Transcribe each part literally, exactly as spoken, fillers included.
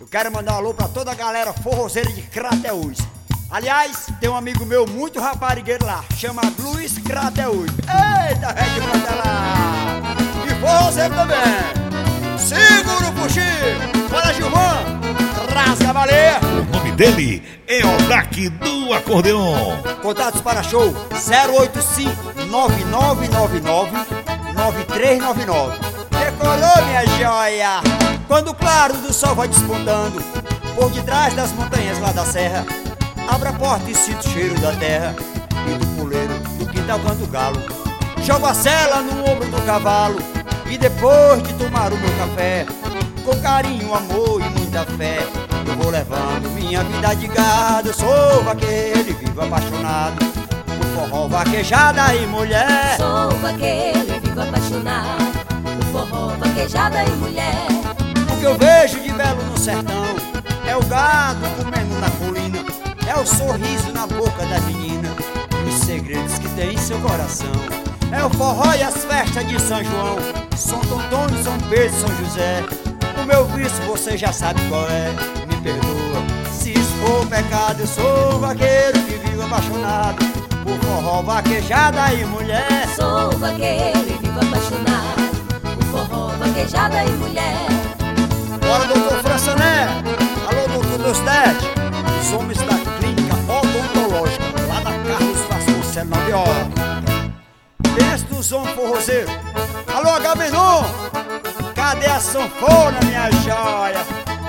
Eu quero mandar um alô pra toda a galera forrozeira de Crateús. Aliás, tem um amigo meu muito raparigueiro lá, chama Luiz Crateús. Eita, Red Bratelá! E forrozeiro também! Segura o puxinho! Fala, Gilvan! Rasga a baleia! O nome dele é Odak do Acordeon. Contatos para show zero oito cinco, nove nove nove nove, nove três nove nove. Decolou, minha joia! Quando o claro do sol vai despontando por detrás das montanhas lá da serra, abra a porta e sinto o cheiro da terra e do puleiro do quintal canto o galo. Jogo a sela no ombro do cavalo e depois de tomar o meu café, com carinho, amor e muita fé, eu vou levando minha vida de gado. Eu sou vaqueiro e vivo apaixonado por forró, vaquejada e mulher. Sou vaqueiro e vivo apaixonado por forró, vaquejada e mulher. O que eu vejo de belo no sertão é o gado comendo na colina, é o sorriso na boca da menina, os segredos que tem em seu coração. É o forró e as festas de São João, São Antônio, São Pedro, São José. O meu vício você já sabe qual é, me perdoa se isso for pecado. Eu sou vaqueiro que vivo apaixonado por forró, vaquejada e mulher. Sou vaqueiro e vivo apaixonado por forró, vaquejada e mulher. Bora, doutor Françané! Alô, doutor Dostete! Os homens da clínica odontológica lá da Carlos Vasconcelos, na viola. Pensa dos homens forrozeiros. Alô, Gabinon! Cadê a sanfona, minha joia?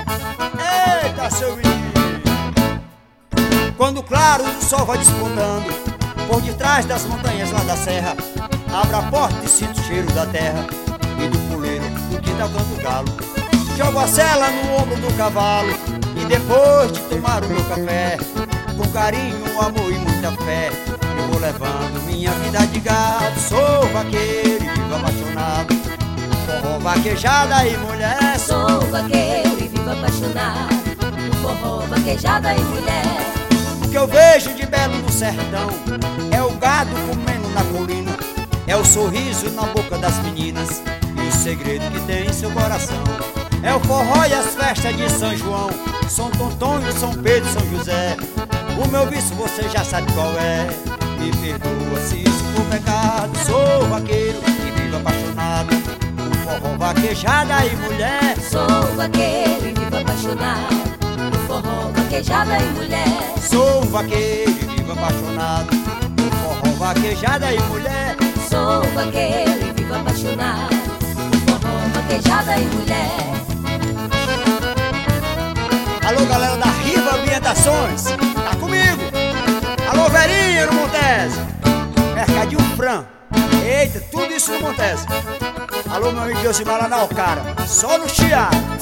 Eita, seu menino! Quando o claro do sol vai despontando por detrás das montanhas lá da serra, abra a porta e sinto o cheiro da terra e do puleiro do quintal canto o galo. Jogo a sela no ombro do cavalo e depois de tomar o meu café, com carinho, amor e muita fé, eu vou levando minha vida de gado. Sou vaqueiro e vivo apaixonado por forró, vaquejada e mulher. Sou vaqueiro e vivo apaixonado por forró, vaquejada e mulher. O que eu vejo de belo no sertão é o gado comendo na colina, é o sorriso na boca das meninas e o segredo que tem em seu coração. É o forró e as festas de São João, São Antônio, São Pedro, São José. O meu vício você já sabe qual é, me perdoa se isso for pecado. Sou vaqueiro e vivo apaixonado por forró, vaquejada e mulher. Sou vaqueiro e vivo apaixonado por forró, vaquejada e mulher. Sou um vaqueiro e vivo apaixonado por forró, vaquejada e mulher. Sou vaqueiro e vivo apaixonado por forró, vaquejada e mulher. Alô, galera da Riva Ambientações, tá comigo? Alô, Verinha no Montes, Mercadinho Fran, eita, tudo isso no Montes. Alô, meu amigo Deus lá na Alcara, só no chiado.